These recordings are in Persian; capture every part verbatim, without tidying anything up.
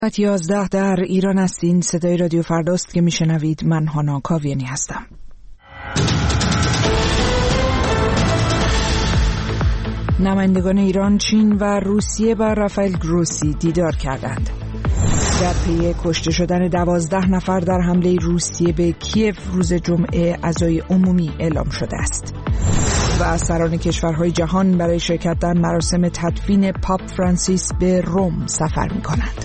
ساعت یازده در ایران هستین. صدای رادیو فرداست که میشنوید. من هانا کاویانی هستم. نمایندگان ایران، چین و روسیه با رافائل گروسی دیدار کردند. در پی کشته شدن دوازده نفر در حمله روسیه به کیف روز جمعه عزای عمومی اعلام شده است. و سران کشورهای جهان برای شرکت در مراسم تدفین پاپ فرانسیس به روم سفر می‌کنند.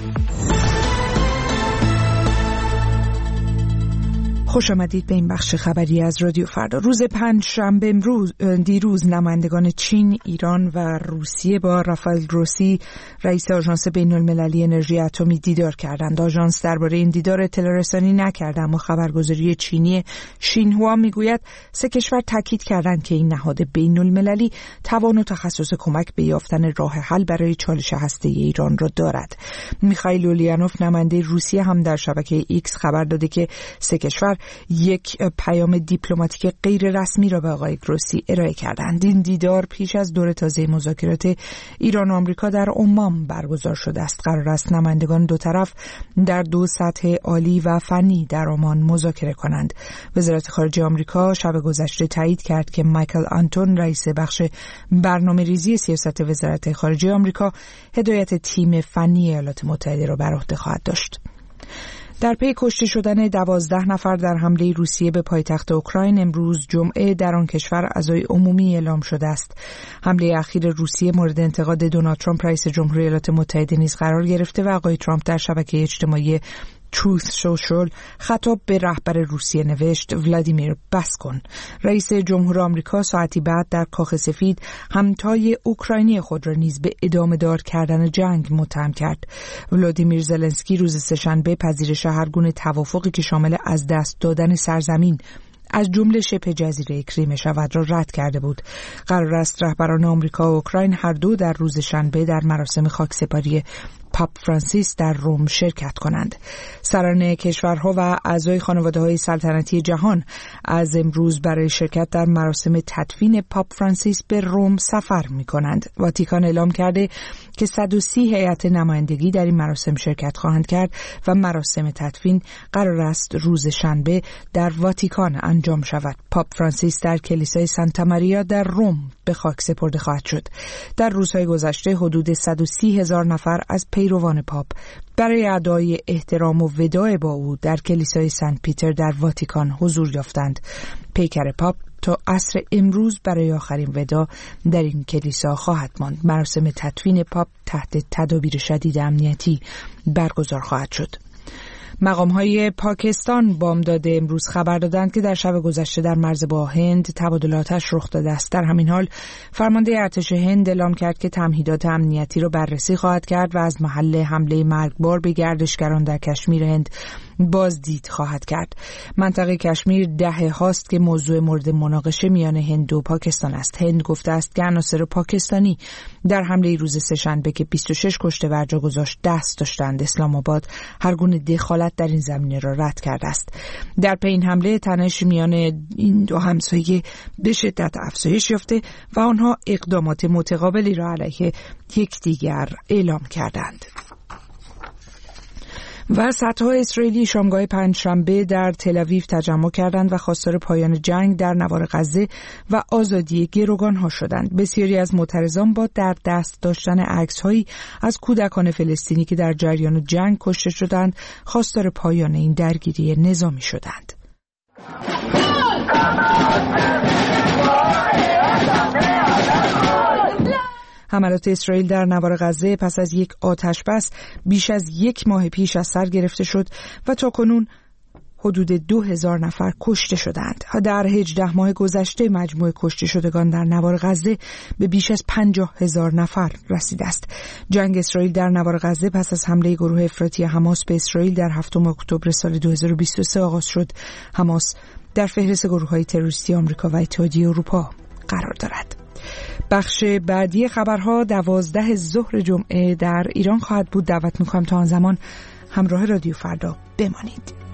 خوش آمدید به این بخش خبری از رادیو فردا. روز پنج شنبه امروز دیروز نمایندگان چین، ایران و روسیه با رافائل گروسی رئیس آژانس بین‌المللی انرژی اتمی دیدار کردند. آژانس درباره این دیدار اطلاع رسانی نکرد، اما خبرگزاری چینی شینهوا میگوید سه کشور تاکید کردند که این نهاد بین‌المللی توان و تخصص کمک به یافتن راه حل برای چالش هسته‌ای ایران را دارد. میخائیل اولینوف نماینده روسیه هم در شبکه ایکس خبر داده که سه کشور یک پیام دیپلماتیک غیر رسمی را به آقای گروسی ارائه کردند. این دیدار پیش از دور تازه مذاکرات ایران و آمریکا در عمان برگزار شده است. قرار است نمایندگان دو طرف در دو سطح عالی و فنی در عمان مذاکره کنند. وزارت خارجه آمریکا شب گذشته تایید کرد که مایکل آنتون، رئیس بخش برنامه‌ریزی سیاست وزارت خارجه آمریکا، هدایت تیم فنی ایالات متحده را بر عهده خواهد داشت. در پی کشته شدن دوازده نفر در حمله روسیه به پایتخت اوکراین، امروز جمعه در آن کشور عزای عمومی اعلام شده است. حمله اخیر روسیه مورد انتقاد دونالد ترامپ رئیس جمهوری ایالات متحده نیز قرار گرفته و آقای ترامپ در شبکه اجتماعی تروث سوشال خطاب به رهبر روسیه نوشت: ولادیمیر بس کن. رئیس جمهور آمریکا ساعتی بعد در کاخ سفید همتای اوکراینی خود را نیز به ادامه دار کردن جنگ متهم کرد. ولادیمیر زلنسکی روز سه‌شنبه پذیرش هر گونه توافقی که شامل از دست دادن سرزمین از جمله شبه جزیره کریم شود را رد کرده بود. قرار است رهبران آمریکا و اوکراین هر دو در روز شنبه در مراسم خاکسپاری پاپ فرانسیس در روم شرکت کنند. سران کشورها و اعضای خانواده‌های سلطنتی جهان از امروز برای شرکت در مراسم تدفین پاپ فرانسیس به روم سفر می‌کنند. واتیکان اعلام کرده که صد و سی هیئت نمایندگی در این مراسم شرکت خواهند کرد و مراسم تدفین قرار است روز شنبه در واتیکان انجام شود. پاپ فرانسیس در کلیسای سانتا ماریا در روم به خاک سپرده خواهد شد. در روزهای گذشته حدود صد و سی هزار نفر از پیروان پاپ برای ادای احترام و وداع با او در کلیسای سنت پیتر در واتیکان حضور یافتند. پیکر پاپ تا عصر امروز برای آخرین ودا در این کلیسا خواهد ماند. مراسم تدفین پاپ تحت تدابیر شدید امنیتی برگزار خواهد شد. مقام‌های پاکستان بامداد امروز خبر دادند که در شب گذشته در مرز با هند تبادل آتش رخ داده است. در همین حال فرمانده ارتش هند اعلام کرد که تمهیدات امنیتی را بررسی خواهد کرد و از محل حمله مرگبار به گردشگران در کشمیر هند بازدید خواهد کرد. منطقه کشمیر دهه هاست که موضوع مورد مناقشه میان هند و پاکستان است. هند گفته است که عناصر پاکستانی در حمله روز سه‌شنبه که بیست و شش کشته بر جا گذاشت دست داشتند. اسلام آباد هر گونه دخالت در این زمینه را رد کرده است. در پی این حمله تنش میان این دو همسایه به شدت افزایش یافته و آنها اقدامات متقابلی را علیه یکدیگر اعلام کردند. و صدها اسرائیلی شامگاه پنجشنبه در تل‌آویو تجمع کردند و خواستار پایان جنگ در نوار غزه و آزادی گروگان‌ها شدند. بسیاری از معترضان با در دست داشتن عکس‌هایی از کودکان فلسطینی که در جریان جنگ کشته شدند، خواستار پایان این درگیری نظامی شدند. حملات اسرائیل در نوار غزه پس از یک آتش‌بس بیش از یک ماه پیش از سر گرفته شد و تاکنون حدود دو هزار نفر کشته شدند. در هجده ماه گذشته مجموع کشته شدگان در نوار غزه به بیش از پنجاه هزار نفر رسیده است. جنگ اسرائیل در نوار غزه پس از حمله گروه افراطی حماس به اسرائیل در هفتم اکتبر سال دو هزار و بیست و سه آغاز شد. حماس در فهرست گروه‌های تروریستی آمریکا و اتحادیه اروپا قرار دارد. بخش بعدی خبرها دوازده ظهر جمعه در ایران خواهد بود. دعوت می‌کنم تا آن زمان همراه رادیو فردا بمانید.